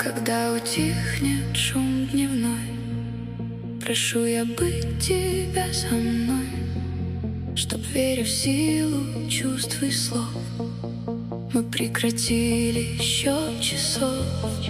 Когда утихнет шум дневной, прошу я быть тебя со мной, чтоб, веря в силу чувств и слов, мы прекратили счет часов.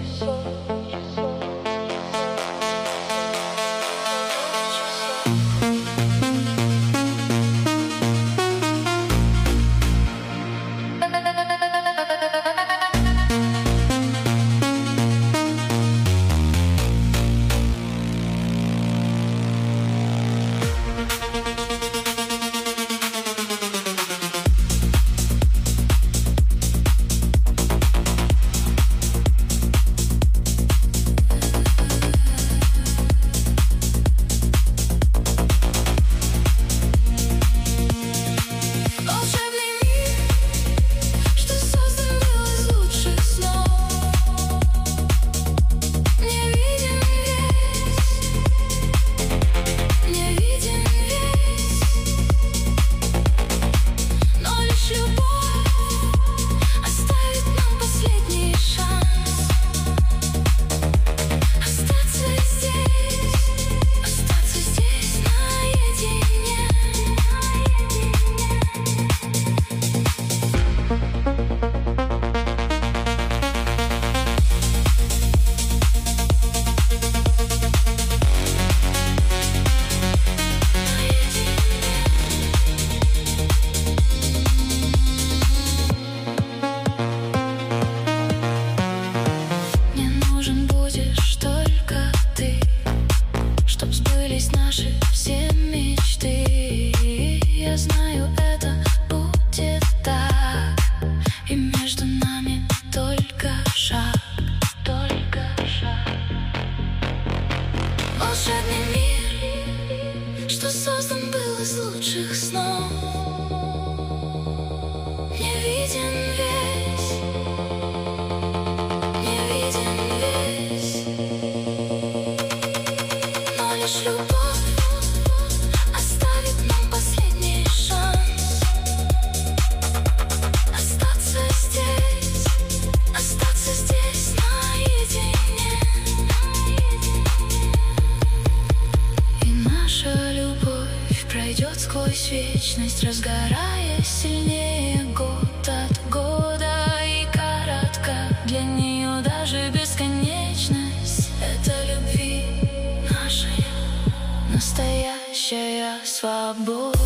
Наши все мечты, я знаю, это будет так, и между нами только шаг, только шаг. Волшебный мир, что создан был из лучших снов, не виден весь, не виден весь, но лишь любовь пройдет сквозь вечность, разгораясь сильнее год от года. И коротка для нее даже бесконечность. Это любви наша настоящая свобода.